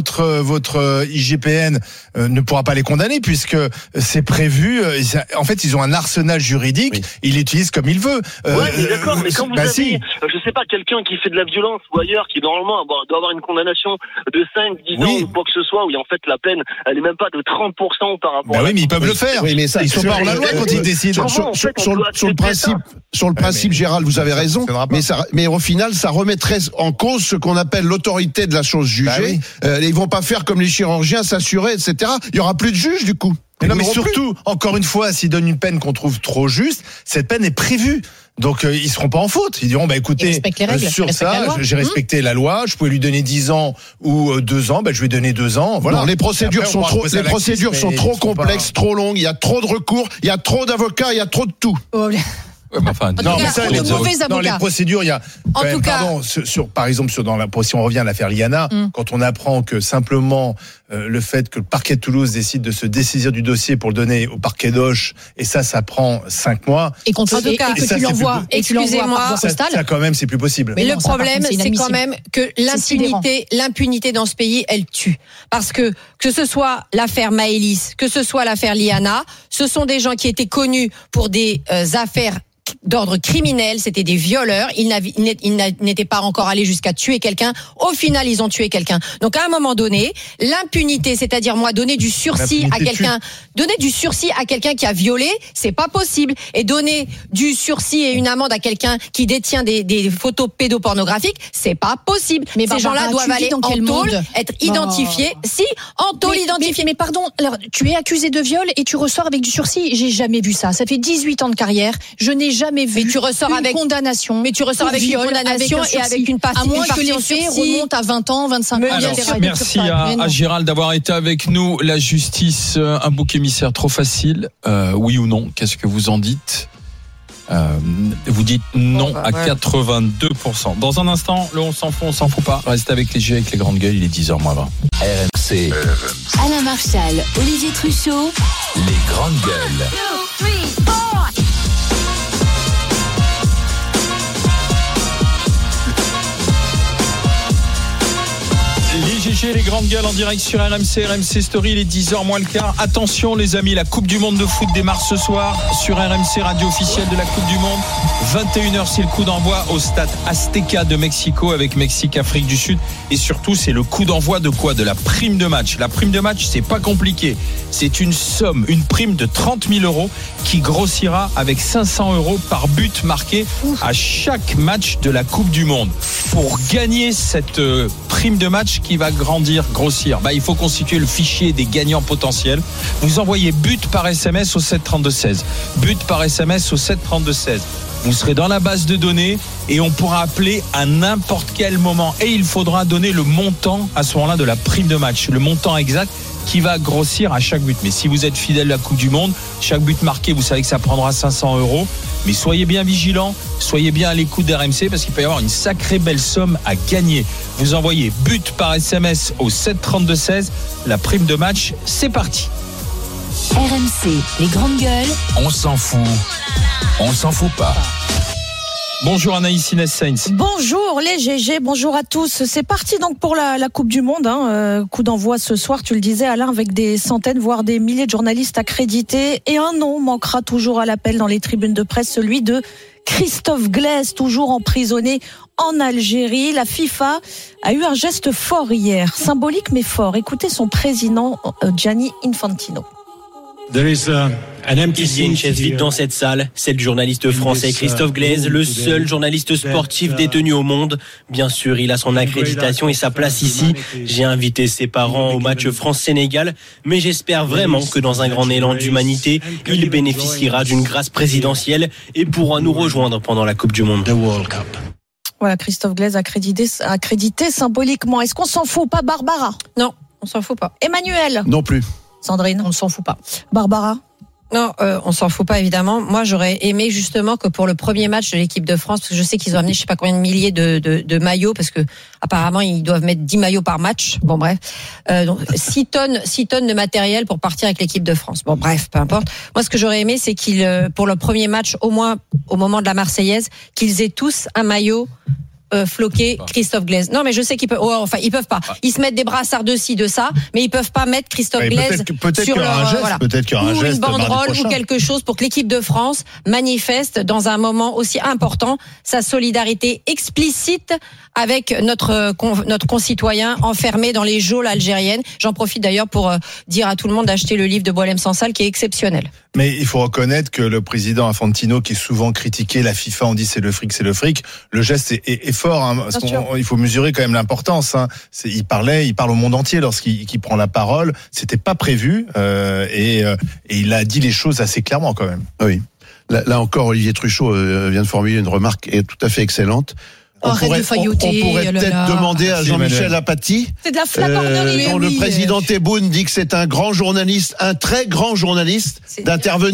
votre IGPN ne pourra pas les condamner puisque c'est prévu. En fait, ils ont un arsenal juridique. Ils l'utilisent comme ils veulent. Ouais, mais d'accord. Mais quand vous avez, je sais pas, quelqu'un qui fait de la violence ou ailleurs, qui normalement doit avoir une condamnation de 5, 10 ans ou quoi que ce soit, où en fait la peine, elle est même pas de 30% par rapport. Oui, mais ils peuvent le faire. Oui, mais ça, ils sont pas hors la loi quand ils décident. Sur le principe, Gérald, vous avez raison. Mais au final, ça remettrait en cause ce qu'on appelle l'autorité de la chose jugée. Ils vont pas faire comme les chirurgiens, s'assurer, etc. Il y aura plus de juges du coup. Non, mais surtout, encore une fois, s'ils donnent une peine qu'on trouve trop juste, cette peine est prévue. Donc ils seront pas en faute. Ils diront écoutez, sur ça, j'ai respecté la loi. Je pouvais lui donner 10 ans ou 2 ans. Je lui ai donné 2 ans. Voilà. Non, les procédures sont trop complexes, trop longues. Il y a trop de recours. Il y a trop d'avocats. Il y a trop de tout. Ouais, mais enfin, Non, mais ça, dans les procédures, il y a. En tout cas, par exemple, si on revient à l'affaire Liana, quand on apprend que simplement le fait que le parquet de Toulouse décide de se dessaisir du dossier pour le donner au parquet d'Auch, et ça prend 5 mois. Et que tu l'envoies, excusez-moi, ça quand même, c'est plus possible. Mais le problème, c'est quand même que l'impunité dans ce pays, elle tue. Parce que ce soit l'affaire Maëlys, que ce soit l'affaire Liana, ce sont des gens qui étaient connus pour des affaires d'ordre criminel, c'était des violeurs, ils n'étaient pas encore allés jusqu'à tuer quelqu'un, au final ils ont tué quelqu'un. Donc à un moment donné, l'impunité, c'est-à-dire donner du sursis à quelqu'un qui a violé, c'est pas possible. Et donner du sursis et une amende à quelqu'un qui détient des photos pédopornographiques, c'est pas possible. Mais ces gens-là doivent aller en tôle, être identifiés. Si, en tôle identifiés. Mais pardon, alors tu es accusé de viol et tu ressors avec du sursis, j'ai jamais vu ça. Ça fait 18 ans de carrière, je n'ai jamais vu une condamnation. Mais tu ressors avec une condamnation et avec une partie. À moins que les faits remontent à 20 ans, 25 ans. Alors, merci à Gérald d'avoir été avec nous. La justice, un bouc émissaire trop facile, oui ou non? Qu'est-ce que vous en dites? Vous dites non à 82%. Dans un instant, le on s'en fout pas. Restez avec les G, avec les grandes gueules, il est 10h moins 20. RMC. Alain Marchal, Olivier Truchot. Les grandes gueules. 2, 3, 4. Les GG, les grandes gueules en direct sur RMC Story, il est 10h moins le quart. Attention les amis, la Coupe du Monde de foot démarre ce soir sur RMC, radio officielle de la Coupe du Monde. 21h, c'est le coup d'envoi au stade Azteca de Mexico avec Mexique-Afrique du Sud. Et surtout, c'est le coup d'envoi de quoi? De la prime de match. La prime de match, c'est pas compliqué. C'est une somme, une prime de 30 000 € qui grossira avec 500 € par but marqué à chaque match de la Coupe du Monde. Pour gagner cette prime de match qui va grossir, il faut constituer le fichier des gagnants potentiels. Vous envoyez but par SMS au 732-16. But par SMS au 732-16. Vous serez dans la base de données et on pourra appeler à n'importe quel moment. Et il faudra donner le montant à ce moment-là de la prime de match, le montant exact qui va grossir à chaque but. Mais si vous êtes fidèle à la Coupe du Monde, chaque but marqué, vous savez que ça prendra 500 €. Mais soyez bien vigilants, soyez bien à l'écoute d'RMC parce qu'il peut y avoir une sacrée belle somme à gagner. Vous envoyez but par SMS au 732-16. La prime de match, c'est parti. RMC, les grandes gueules. On s'en fout pas. Bonjour Anaïs Inès Sainz. Bonjour les GG, bonjour à tous. C'est parti donc pour la Coupe du Monde. Coup d'envoi ce soir, tu le disais Alain, avec des centaines voire des milliers de journalistes accrédités. Et un nom manquera toujours à l'appel dans les tribunes de presse, celui de Christophe Glaise, toujours emprisonné en Algérie. La FIFA a eu un geste fort hier, symbolique mais fort. Écoutez son président Gianni Infantino. Il y a une chaise vide dans cette salle. C'est le journaliste français Christophe Glaise, le seul journaliste sportif détenu au monde. Bien sûr, il a son accréditation et sa place ici. J'ai invité ses parents au match France-Sénégal, mais j'espère vraiment que dans un grand élan d'humanité, il bénéficiera d'une grâce présidentielle et pourra nous rejoindre pendant la Coupe du Monde. Voilà, Christophe Glaise accrédité symboliquement. Est-ce qu'on s'en fout pas, Barbara? Non, on s'en fout pas. Emmanuel? Non plus. Sandrine? On ne s'en fout pas. Barbara? Non, on s'en fout pas évidemment. Moi, j'aurais aimé justement que pour le premier match de l'équipe de France, parce que je sais qu'ils ont amené je sais pas combien de milliers de maillots, parce que apparemment ils doivent mettre 10 maillots par match. Bon bref, donc 6 tonnes de matériel pour partir avec l'équipe de France. Bon bref, peu importe. Moi, ce que j'aurais aimé, c'est qu'ils pour le premier match, au moins au moment de la Marseillaise, qu'ils aient tous un maillot floqué Christophe Glaise. Non, mais je sais qu'ils peuvent. Ils peuvent pas. Ils se mettent des brassards de ci, de ça, mais ils peuvent pas mettre Christophe Glaise sur leur peut-être qu'il y aura un geste, une banderole ou quelque chose pour que l'équipe de France manifeste dans un moment aussi important sa solidarité explicite avec notre concitoyen enfermé dans les geôles algériennes. J'en profite d'ailleurs pour dire à tout le monde d'acheter le livre de Boualem Sansal qui est exceptionnel. Mais il faut reconnaître que le président Infantino, qui est souvent critiqué, la FIFA, on dit c'est le fric, le geste est fort. Parce il faut mesurer quand même l'importance. Il parle au monde entier lorsqu'il prend la parole. C'était pas prévu et il a dit les choses assez clairement quand même. Oui. Là encore, Olivier Truchot vient de formuler une remarque tout à fait excellente. On pourrait peut-être demander à Jean-Michel Apathy, c'est de la flagornerie, le président Tebboune dit que c'est un grand journaliste, un très grand journaliste, d'intervenir.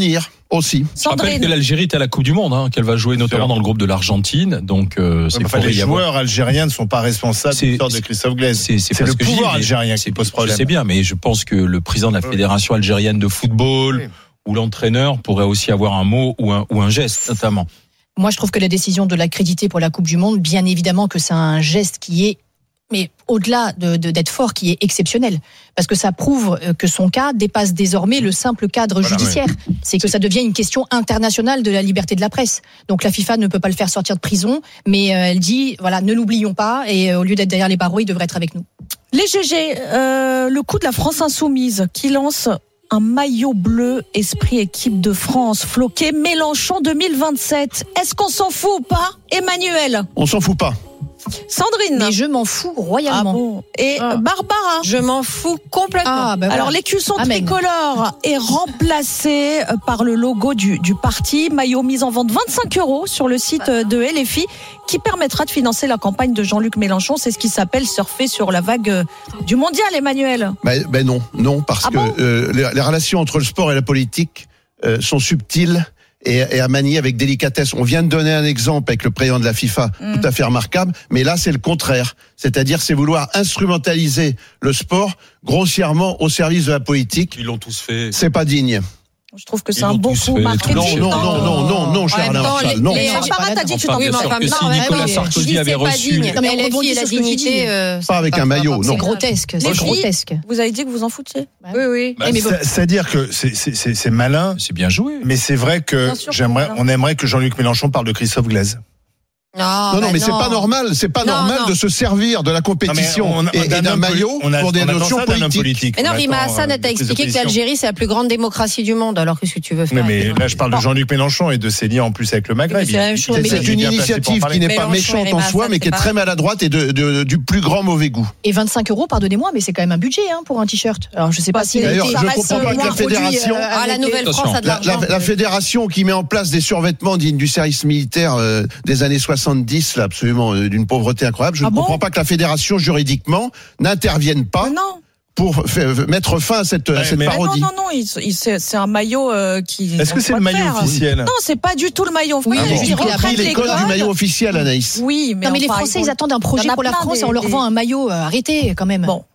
Aussi. Je rappelle que l'Algérie est à la Coupe du Monde, qu'elle va jouer notamment dans le groupe de l'Argentine. Donc, les joueurs algériens ne sont pas responsables de l'histoire de Christophe Glaise. C'est le pouvoir algérien qui pose problème. Je sais bien, mais je pense que le président de la Fédération algérienne de football ou l'entraîneur pourrait aussi avoir un mot ou un geste, notamment. Moi, je trouve que la décision de l'accréditer pour la Coupe du Monde, bien évidemment que c'est un geste qui est, mais au-delà d'être fort, qui est exceptionnel. Parce que ça prouve que son cas dépasse désormais le simple cadre judiciaire. C'est que ça devient une question internationale de la liberté de la presse. Donc la FIFA ne peut pas le faire sortir de prison, mais elle dit, voilà, ne l'oublions pas, et au lieu d'être derrière les barreaux, il devrait être avec nous. Les GG, le coup de la France Insoumise qui lance un maillot bleu esprit équipe de France floqué Mélenchon 2027. Est-ce qu'on s'en fout ou pas, Emmanuel? On s'en fout pas. Sandrine. Mais je m'en fous royalement. Ah bon. Et Barbara. Je m'en fous complètement. Alors l'écusson tricolore est remplacé par le logo du parti. Maillot mis en vente 25 € sur le site de LFI qui permettra de financer la campagne de Jean-Luc Mélenchon. C'est ce qui s'appelle surfer sur la vague du mondial, Emmanuel. Non, parce que les relations entre le sport et la politique sont subtiles et à manier avec délicatesse. On vient de donner un exemple avec le président de la FIFA, tout à fait remarquable, mais là c'est le contraire. C'est-à-dire c'est vouloir instrumentaliser le sport grossièrement au service de la politique. Ils l'ont tous fait. C'est pas digne. Je trouve que c'est un bon coup marketing. Non, cher Alain Marchal, non. Barbara, t'as dit que tu t'en bien sûr que si Nicolas Sarkozy avait reçu... Mais LFI et la dignité... Pas avec un maillot, non. C'est grotesque, c'est grotesque. Vous avez dit que vous en foutiez? Oui. C'est-à-dire que c'est malin. C'est bien joué. Mais c'est vrai que on aimerait que Jean-Luc Mélenchon parle de Christophe Glaise. Non, mais c'est pas normal. C'est pas normal de se servir de la compétition et d'un maillot pour des notions politiques. Mais non, Rima Hassan t'a expliqué que l'Algérie c'est la plus grande démocratie du monde. Alors qu'est-ce que tu veux faire? Mais là, je parle de Jean-Luc Mélenchon et de ses liens en plus avec le Maghreb. C'est une initiative qui n'est pas méchante en soi, mais qui est très maladroite et du plus grand mauvais goût. Et 25 €, pardonnez-moi, mais c'est quand même un budget pour un t-shirt. Alors je sais pas si. D'ailleurs, je comprends pas que la fédération, la Nouvelle-France a de l'argent. La fédération qui met en place des survêtements dignes du service militaire des années 70, là, absolument d'une pauvreté incroyable. Je ne comprends pas que la fédération juridiquement n'intervienne pas pour mettre fin à cette parodie. Non, c'est un maillot qui. Est-ce que c'est le maillot officiel? Non, c'est pas du tout le maillot. Oui, il a pris les codes du maillot officiel, Anaïs. Oui, mais les Français, ils attendent un projet pour la France et on leur vend un maillot. Arrêtez quand même. Bon.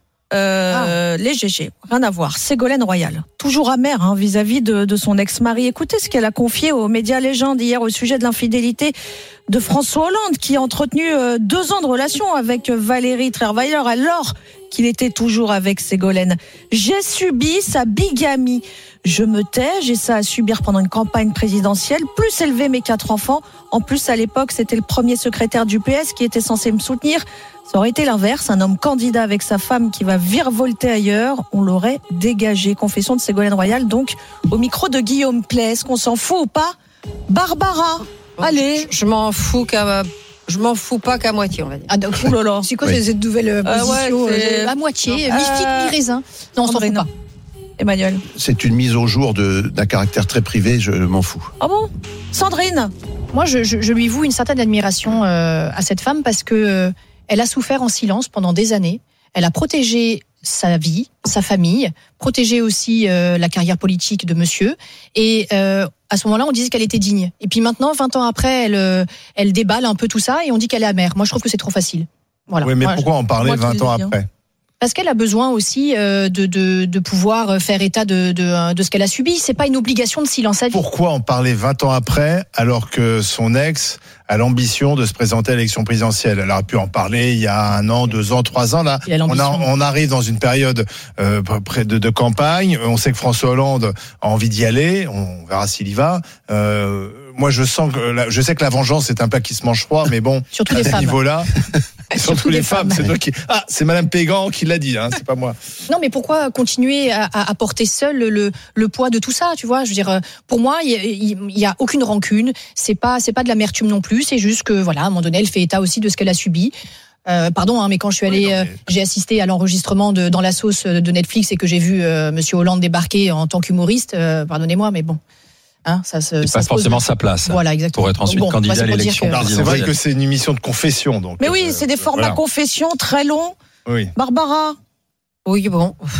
Les GG, rien à voir. Ségolène Royal, toujours amère vis-à-vis de son ex-mari. Écoutez ce qu'elle a confié aux médias Légende hier au sujet de l'infidélité de François Hollande, qui a entretenu 2 ans de relation avec Valérie Trierweiler alors qu'il était toujours avec Ségolène. J'ai subi sa bigamie. Je me tais, j'ai ça à subir pendant une campagne présidentielle, plus élever mes 4 enfants. En plus, à l'époque, c'était le premier secrétaire du PS qui était censé me soutenir. Ça aurait été l'inverse, un homme candidat avec sa femme qui va virevolter ailleurs, on l'aurait dégagé. Confession de Ségolène Royal, donc, au micro de Guillaume Play. Est-ce qu'on s'en fout ou pas? Barbara, allez. Je m'en fous pas qu'à moitié, on va dire. Donc, c'est quoi cette nouvelle position à moitié, mi-figue, mi-raisin? Non, on s'en fout pas. Emmanuel. C'est une mise au jour d'un caractère très privé, je m'en fous. Ah bon? Sandrine? Moi, je lui voue une certaine admiration à cette femme parce que elle a souffert en silence pendant des années. Elle a protégé sa vie, sa famille, protégé aussi la carrière politique de monsieur. Et à ce moment-là, on disait qu'elle était digne. Et puis maintenant, 20 ans après, elle déballe un peu tout ça et on dit qu'elle est amère. Moi, je trouve que c'est trop facile. Voilà. Oui, mais pourquoi en parler 20 ans après? Parce qu'elle a besoin aussi de pouvoir faire état de ce qu'elle a subi. C'est pas une obligation de silence à vie. Pourquoi en parler 20 ans après, alors que son ex a l'ambition de se présenter à l'élection présidentielle? Elle aurait pu en parler il y a 1 an, 2 ans, 3 ans. Là, on arrive dans une période de campagne. On sait que François Hollande a envie d'y aller. On verra s'il y va. Moi, je sais que la vengeance est un plat qui se mange froid, mais bon, surtout à les ce femmes. niveau-là, surtout les femmes. C'est toi qui. Ah, c'est Madame Pégan qui l'a dit, c'est pas moi. Non, mais pourquoi continuer à porter seul le poids de tout ça, tu vois? Je veux dire, pour moi, il y a aucune rancune. C'est pas de l'amertume non plus. C'est juste que voilà, à un moment donné, elle fait état aussi de ce qu'elle a subi. Pardon, mais quand je suis allée, j'ai assisté à l'enregistrement Dans la sauce de Netflix et que j'ai vu Monsieur Hollande débarquer en tant qu'humoriste. Pardonnez-moi, mais bon. C'est pas forcément sa place. Voilà, exactement. Pour être ensuite candidat à l'élection présidentielle. C'est vrai que c'est une émission de confession, donc. Mais oui, c'est des formats confession très longs. Oui. Barbara. Oui, bon.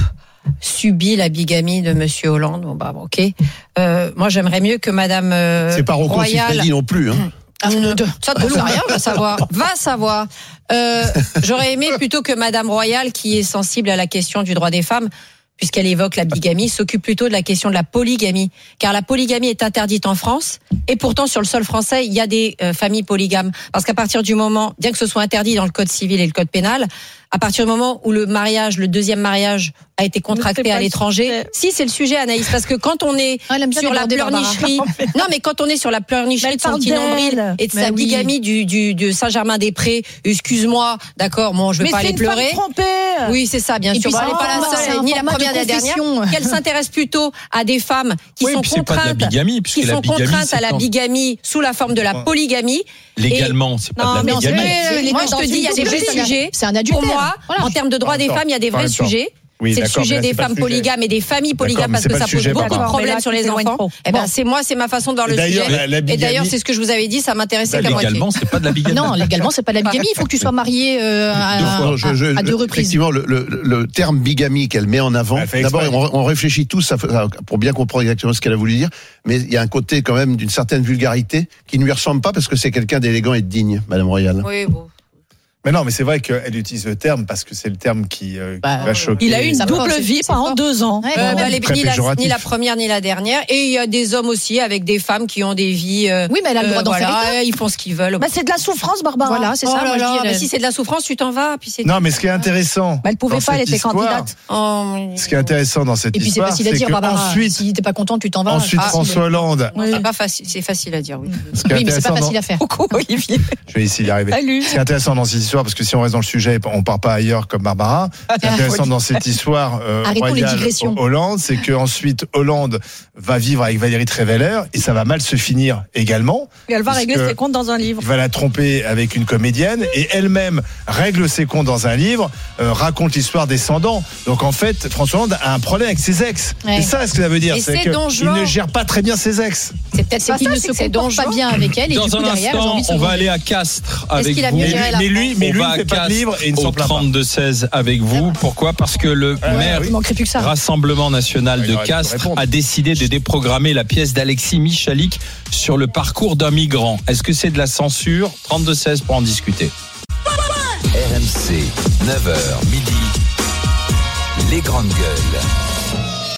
subi la bigamie de Monsieur Hollande. Bon, bah, ok. Moi, j'aimerais mieux que Madame c'est pas Rocco Siffredi non plus. Hein. Ça ne rien, va savoir. J'aurais aimé plutôt que Madame Royal, qui est sensible à la question du droit des femmes, puisqu'elle évoque la bigamie, s'occupe plutôt de la question de la polygamie. Car la polygamie est interdite en France, et pourtant sur le sol français, il y a des familles polygames. Parce qu'à partir du moment, bien que ce soit interdit dans le code civil et le code pénal, à partir du moment où le deuxième mariage a été contracté à l'étranger, si c'est le sujet, Anaïs, parce que quand on est sur la pleurnicherie, non mais quand on est sur la pleurnicherie de son petit nombril et de sa bigamie de Saint-Germain-des-Prés, excuse-moi, d'accord, bon, je vais pas aller pleurer. Oui, c'est ça, bien sûr. Elle n'est pas la seule, ni la première ni la dernière. Qu'elle s'intéresse plutôt à des femmes qui sont contraintes à la bigamie sous la forme de la polygamie. Légalement, c'est pas de la bigamie. Moi, je te dis, il y a des vrais sujets. C'est un adultère. Pour moi, en termes de droits des femmes, il y a des vrais sujets. Oui, c'est le sujet des femmes polygames et des familles polygames parce que ça pose beaucoup de problèmes sur les enfants. Eh ben, c'est ma façon de voir le sujet. Et d'ailleurs, c'est ce que je vous avais dit, ça m'intéressait qu'à moitié. Légalement, c'est pas de la bigamie. Non, légalement, c'est pas de la bigamie. Il faut que tu sois marié à 2 reprises. Effectivement, le terme bigamie qu'elle met en avant, d'abord, on réfléchit tous pour bien comprendre exactement ce qu'elle a voulu dire, mais il y a un côté quand même d'une certaine vulgarité qui ne lui ressemble pas parce que c'est quelqu'un d'élégant et de digne, Madame Royal. Oui, bon. Mais non, mais c'est vrai qu'elle utilise le terme parce que c'est le terme qui va choquer. Il a eu une double vie pendant 2 ans. Ni la première ni la dernière. Et il y a des hommes aussi avec des femmes qui ont des vies. Oui, mais elle a le droit d'en faire état. Ils font ce qu'ils veulent. Bah, c'est de la souffrance, Barbara. Voilà, c'est ça. Moi, je dis, mais si c'est de la souffrance, tu t'en vas. Puis c'est non, mais ce qui est intéressant. Elle pouvait pas, elle était candidate. Ce qui est intéressant dans cette histoire, c'est facile à dire, Barbara. Si t'es pas content, tu t'en vas. Ensuite, François Hollande. C'est pas facile. C'est facile à dire. Oui, mais c'est pas facile à faire. Olivier. Je vais essayer d'y arriver. Ce qui est intéressant dans cette histoire, parce que si on reste dans le sujet, on part pas ailleurs comme Barbara. Ce qui est intéressant dans cette histoire royale Hollande, c'est que ensuite Hollande va vivre avec Valérie Trierweiler et ça va mal se finir également. Et elle va régler ses comptes dans un livre. Il va la tromper avec une comédienne et elle-même règle ses comptes dans un livre, raconte l'histoire descendant. Donc en fait, François Hollande a un problème avec ses ex. Ouais. Et ça, ce que ça veut dire, c'est qu'il ne gère pas très bien ses ex. C'est peut-être qu'il ne se comporte pas bien avec elle. Et dans un instant, on va aller à Castres avec vous. Mais lui, il ne fait pas de livre et il ne s'en plaint pas. 32-16 avec vous. Pourquoi ? Parce que le maire Rassemblement National de Castres a décidé de déprogrammer la pièce d'Alexis Michalik sur le parcours d'un migrant. Est-ce que c'est de la censure ? 32-16 pour en discuter. RMC, 9h midi. Les grandes gueules.